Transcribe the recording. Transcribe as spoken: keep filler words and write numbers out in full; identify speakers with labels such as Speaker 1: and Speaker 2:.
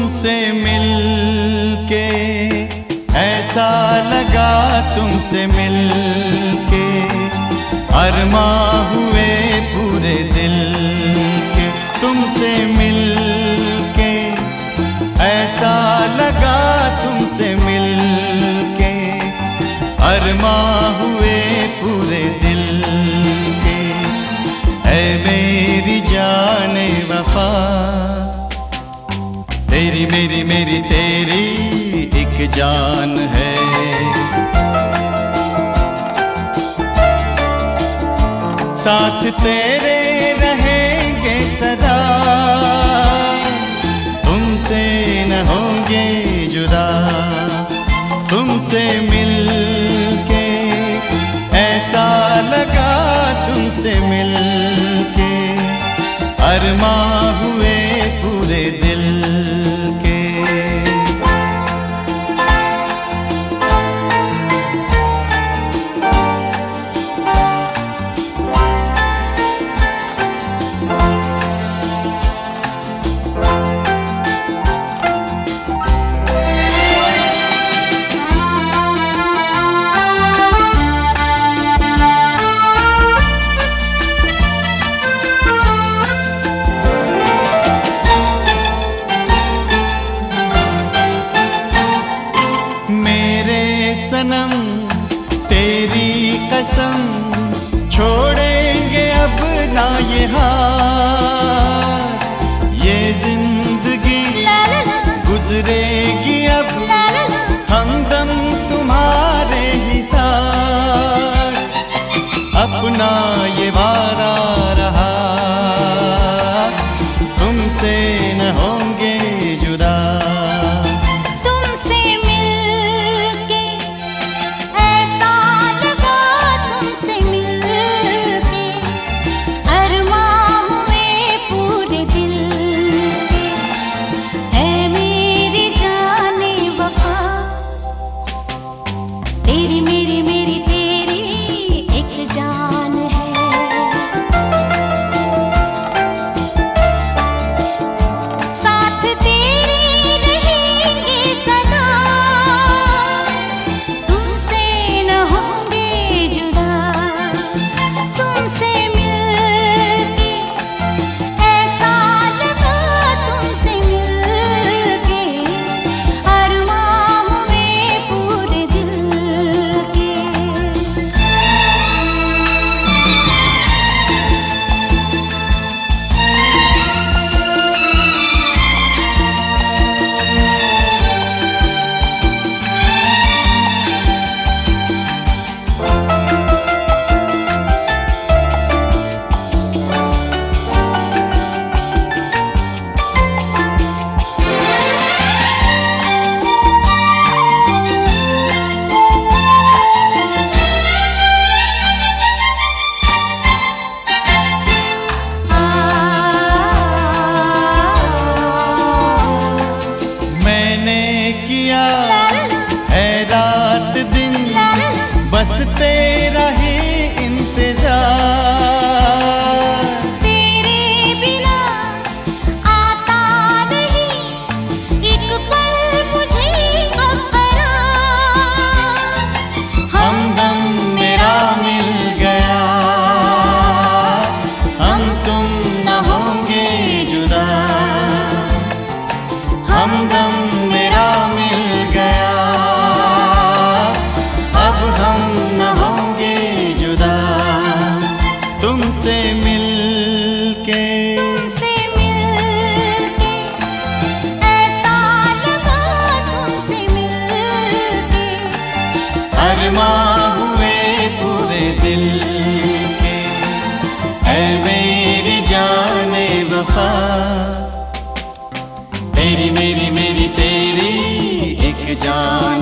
Speaker 1: तुमसे मिलके ऐसा लगा, तुमसे मिलके अरमां हुए पूरे दिल के। तुमसे मिलके ऐसा लगा, तुमसे मिलके अरमां हुए पूरे दिल के। ऐ मेरी जाने वफा, तेरी मेरी मेरी तेरी एक जान है। साथ तेरे रहेंगे सदा, तुमसे न होंगे जुदा। तुमसे मिलके ऐसा लगा, तुमसे मिलके अरमां हुए पूरे दिल के। सनम तेरी कसम, छोड़ेंगे अब ना ये हाथ। ये जिंदगी गुजरेगी अब हमदम तुम्हारे ही साथ। अपना ये वादा रहा, तुमसे न होंगे जुदा।
Speaker 2: तेरी मेरी मेरी तेरी एक जान है। साथ तेरे रहेंगे सदा, तुमसे न होंगे जुदा। तुमसे मिलके ऐसा लगा, तुमसे मिलके अरमां हुए पूरे दिल।
Speaker 1: किया है रात दिन बस तेरा ही इंतजार।
Speaker 2: तेरे बिना आता नहीं एक पल मुझे अब आराम।
Speaker 1: हमदम मेरा मिल गया, हम तुम न होंगे जुदा। हमदम मेरा मिल गया, अब हम न होंगे जुदा। तुमसे मिलके
Speaker 2: तुमसे मिलके ऐसा लगा, तुमसे मिलके
Speaker 1: अरमां हुए पूरे दिल के। ऐ मेरी जाने वफा, तेरी मेरी मेरी तेरी एक जान